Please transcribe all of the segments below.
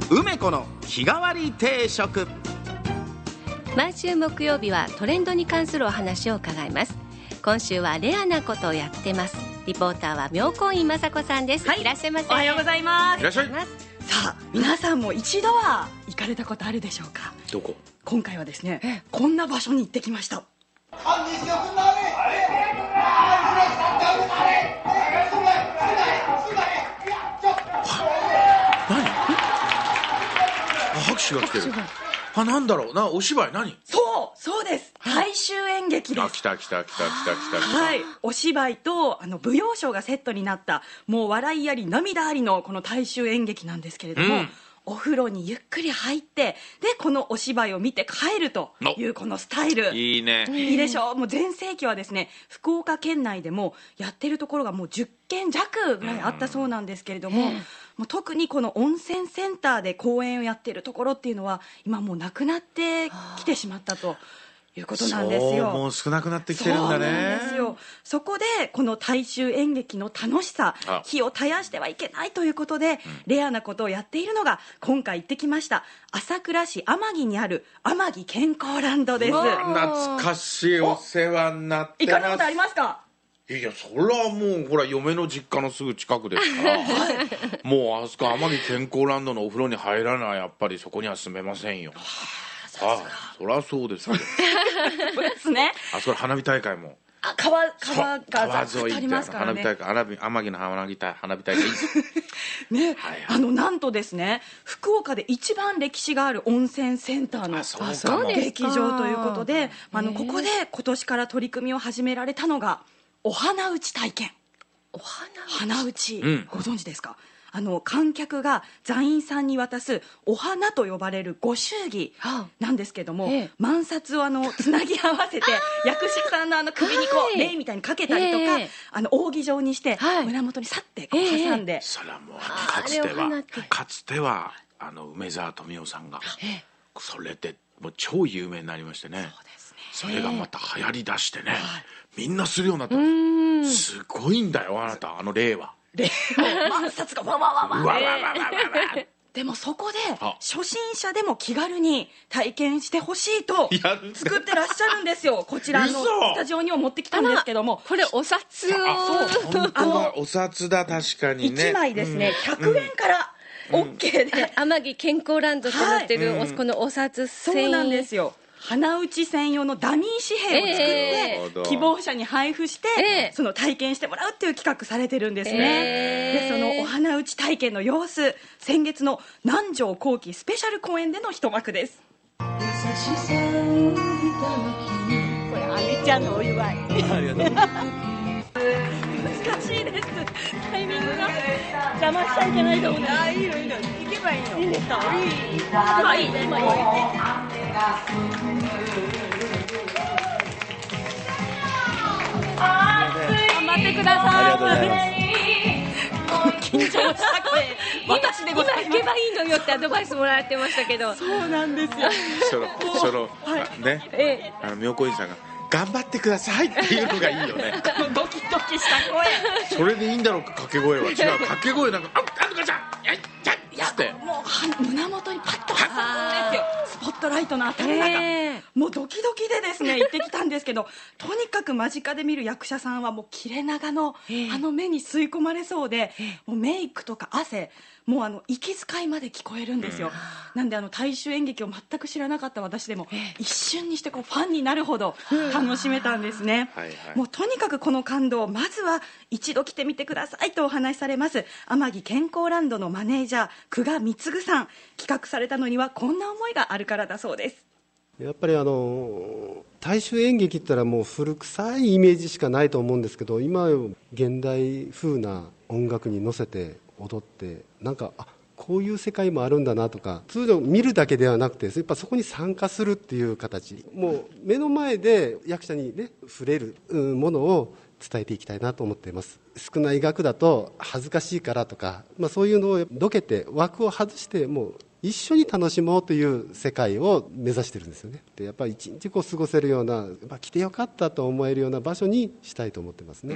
梅子の日替わり定食。 毎週木曜日はトレンドに関するお話を伺います。今週はレアなことをやってます。リポーターは妙高院雅子さんです、いらっしゃいませ。 おはようございます。 いらっしゃい。 さあ、皆さんも一度は行かれたことあるでしょうか。 どこ？ 今回はですね、こんな場所に行ってきました。 拍手が来てる。なんだろうな、お芝居何？ そうです。大衆演劇です。 来た。 はい、お芝居と舞踊ショーがセットになったもう笑いあり涙ありのこの大衆演劇なんですけれども、お風呂にゆっくり入ってでこのお芝居を見て帰るというこのスタイルいいね。 いいでしょう。もう全盛期はですね、福岡県内でもやってるところがもう10軒弱ぐらいあったそうなんですけれども、もう特にこの温泉センターで公演をやってるところっていうのは今もうなくなってきてしまったということなんですよ。 もう少なくなってきてるんだね。 そうなんですよ。そこでこの大衆演劇の楽しさ、火を絶やしてはいけないということで、レアなことをやっているのが今回行ってきました朝倉市天城にある天城健康ランドです。 懐かしい。お世話になってます。 行かれたことありますか？ いや、それはもうほら嫁の実家のすぐ近くですからもうあそこ天城健康ランドのお風呂に入らない、やっぱりそこには住めませんよ。そりゃそうですよそうですね。 あそこ花火大会も川がざっとありますからね。 花火大会、天城の花火大会ね、なんとですね、福岡で一番歴史がある温泉センターの劇場ということで、ここで今年から取り組みを始められたのがお花打ち体験。花打ち、ご存知ですか？観客が座員さんに渡すお花と呼ばれるご祝儀なんですけども、万札をつなぎ合わせて役者さんの首にこうレイみたいにかけたりとか、扇状にして胸元にさってこう挟んで、 それはもうかつては梅沢富美男さんがそれでもう超有名になりましてね。それがまた流行りだしてね、みんなするようになったんです。すごいんだよ、あなた例は万札がわわわわでもそこで初心者でも気軽に体験してほしいと作ってらっしゃるんですよ。こちらのスタジオにも持ってきたんですけども、 これお札をお札だ。確かにね、 1枚ですね、100円から OK で、 天城健康ランドってなってる、このお札そうなんですよ。花打ち専用のダミー紙幣を作って、希望者に配布して、その体験してもらうっていう企画されてるんですね。でそのお花打ち体験の様子、先月の南條後期スペシャル公演での一幕です。これあみちゃんのお祝いありがとう難しいです。タイミングが邪魔しちゃいけないと思う。いいの行けばいいの。いいんですか？今いい今いい。頑張ってください。ありがとうございます。緊張した声、私でございます。 今行けばいいのよってアドバイスもらってましたけど。 そうなんですよ。 ね、妙高院さんが頑張ってくださいっていうのがいいよね。 ドキドキした声。 それでいいんだろうか。掛け声は違う。掛け声なんかあんかちゃんってもう胸元にパッと挟むんですよ。スポットライトの当たる中、もうドキドキでですね行ってきたんですけど、とにかく間近で見る役者さんはもう切れ長の目に吸い込まれそうで、もうメイクとか汗、もう息遣いまで聞こえるんですよ。なんで大衆演劇を全く知らなかった私でも一瞬にしてこうファンになるほど楽しめたんですね。もうとにかくこの感動をまずは一度来てみてくださいとお話しされます天城健康ランドのマネージャー久我貢さん。企画されたのにはこんな思いがあるからだそうです。 やっぱり大衆演劇って言ったらもう古臭いイメージしかないと思うんですけど、今現代風な音楽に乗せて踊って、なんかこういう世界もあるんだなとか、通常見るだけではなくてやっぱそこに参加するっていう形、もう目の前で役者にね触れるものを伝えていきたいなと思っています。少ない額だと恥ずかしいからとか、そういうのをどけて枠を外して、もう一緒に楽しもうという世界を目指してるんですよね。でやっぱり一日過ごせるような、来てよかったと思えるような場所にしたいと思ってますね。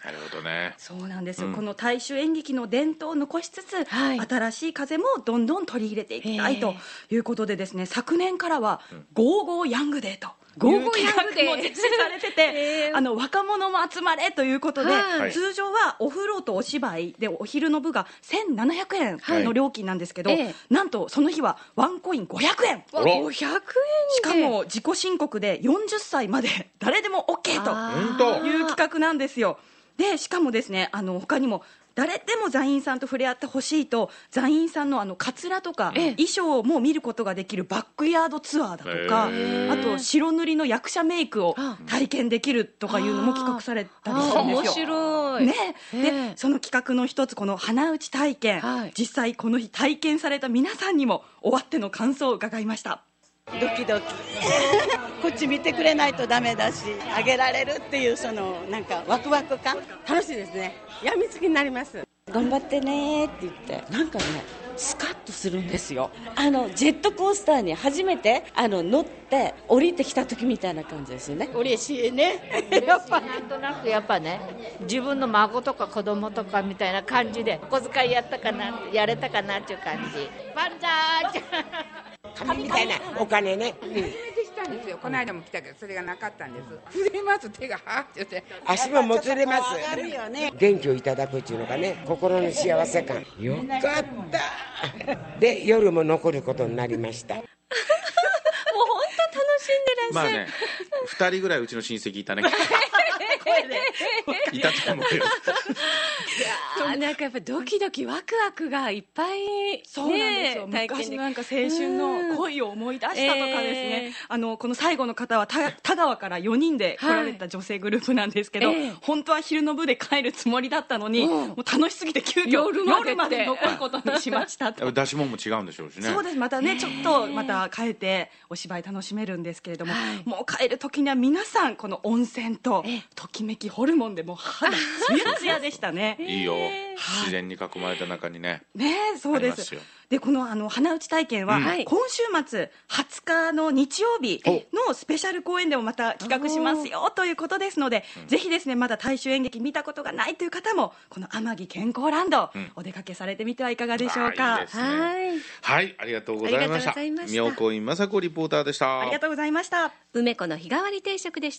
なるほどね。 そうなんですよ、この大衆演劇の伝統を残しつつ、新しい風もどんどん取り入れていきたいということでですね、昨年からはゴーゴーヤングデーという企画も実施されてて、若者も集まれということで、通常はお風呂とお芝居でお昼の部が1700円の料金なんですけど、なんとその日はワンコイン500円。 500円。しかも自己申告で40歳まで誰でも OK という企画なんですよ。でしかもですね、他にも誰でも座員さんと触れ合ってほしいと、座員さんのカツラとか衣装も見ることができるバックヤードツアーだとか、あと白塗りの役者メイクを体験できるとかいうのも企画されたりするんですよ。 面白い、 ね。でその企画の一つ、この花打ち体験、実際この日体験された皆さんにも終わっての感想を伺いました。 ドキドキこっち見てくれないとダメだし、あげられるっていうそのなんかワクワク感、楽しいですね。やみつきになります。頑張ってねって言って、なんかねスカッとするんですよ。ジェットコースターに初めて乗って降りてきた時みたいな感じですよね。嬉しいね。やっぱなんとなくやっぱね、自分の孫とか子供とかみたいな感じでお小遣いやったかな、やれたかなっていう感じ。バンザーイ紙みたいなお金ね、 初めてしたんですよ。この間も来たけどそれがなかったんです。震えます、手がはーって言って、 足ももつれます。元気をいただくっていうのがね、心の幸せ感。よかったで、夜も残ることになりました。 もう本当楽しんでらっしゃる。 まあね、2人ぐらいうちの親戚いたね。いたと思うよ。 なんかやっぱドキドキワクワクがいっぱい、 そうなんですよ、昔のなんか青春の恋を思い出したとかですね、この最後の方は田川から4人で来られた女性グループなんですけど、本当は昼の部で帰るつもりだったのに、もう楽しすぎて急遽夜まで残ることにしましたと。 出し物も違うんでしょうしね。 そうです、またねちょっとまた帰ってお芝居楽しめるんですけれども、もう帰る時には皆さんこの温泉とときめきホルモンでもう肌ツヤツヤでしたね。 いいよ、自然に囲まれた中にね。 そうです。でこの花打ち体験は、今週末20日の日曜日のスペシャル公演でもまた企画しますよということですので、ぜひですね、まだ大衆演劇見たことがないという方もこの天城健康ランド、お出かけされてみてはいかがでしょうか。 いいですね。はい、ありがとうございました。妙高院雅子リポーターでした。 ありがとうございました。 梅子の日替わり定食でした。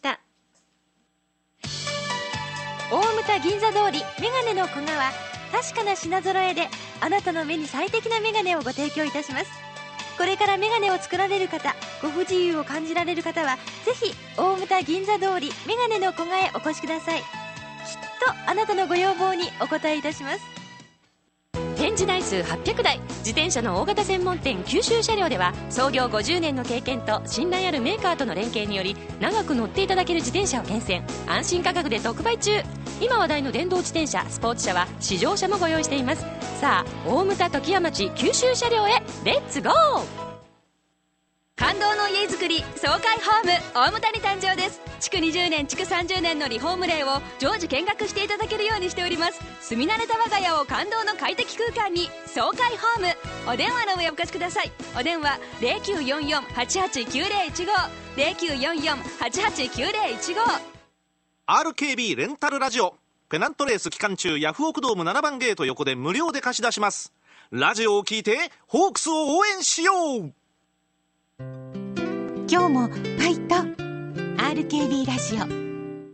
大牟田銀座通りメガネの小川、確かな品揃えであなたの目に最適なメガネをご提供いたします。これからメガネを作られる方、ご不自由を感じられる方はぜひ大牟田銀座通りメガネの小川へお越しください。きっとあなたのご要望にお応えいたします。 展示台数800台、自転車の大型専門店九州車両では、創業50年の経験と信頼あるメーカーとの連携により、長く乗っていただける自転車を厳選、安心価格で特売中。今話題の電動自転車、スポーツ車は試乗車もご用意しています。さあ、大牟田時矢町九州車両へレッツゴー。感動の家づくり爽快ホーム大牟田に誕生です。築20年築30年のリフォーム例を常時見学していただけるようにしております。住み慣れた我が家を感動の快適空間に、爽快ホーム。お電話の上お貸しください。お電話 0944-889015 0944-889015。 RKB レンタルラジオペナントレース期間中、ヤフオクドーム7番ゲート横で無料で貸し出します。ラジオを聞いてホークスを応援しよう。 今日もファイト RKB ラジオ